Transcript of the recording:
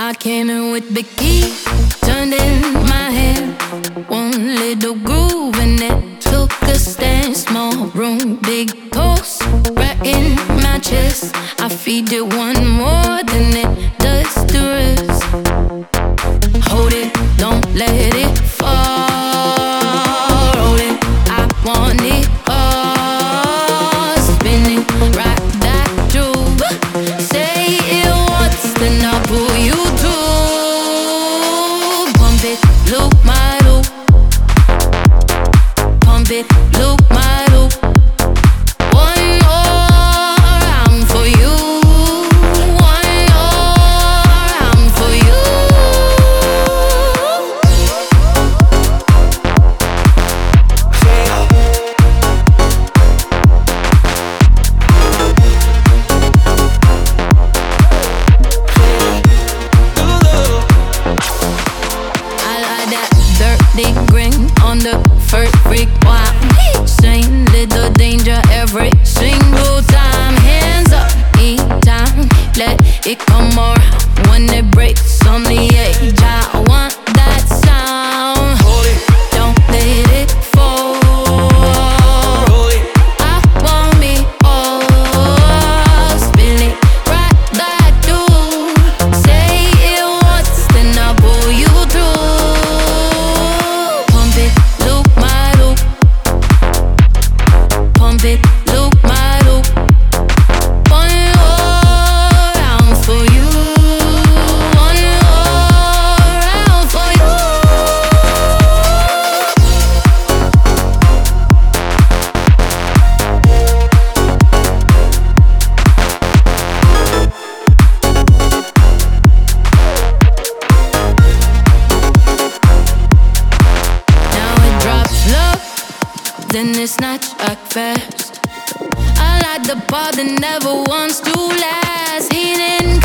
I came in with big key, turned in my hand. One little groove and it took a stand. Small room, big toast, right in my chest. I feed it one more than it does the rest. Hold it, don't let it fall. Roll it, I want it all. Spin it, right that groove. Say it once, then I'll pull you through. Pump it, loop my loop. Pump it, loop my loop. One more round for you. One more round for you. I like that dirty grin on the first freak. Wow, same little danger every single time. Hands up, each time, let it come around. When it breaks on the edge, I want that sound. Hold it, don't let it fall. Roll it, I want me all. Spin it, right that dude. Say it once, then I'll pull you through. Pump it, loop my loop. Pump it, loop my loop. One more round for you. One more round for you. Now it drops low, then it snatch back fast. I like the part that never wants to last. Heating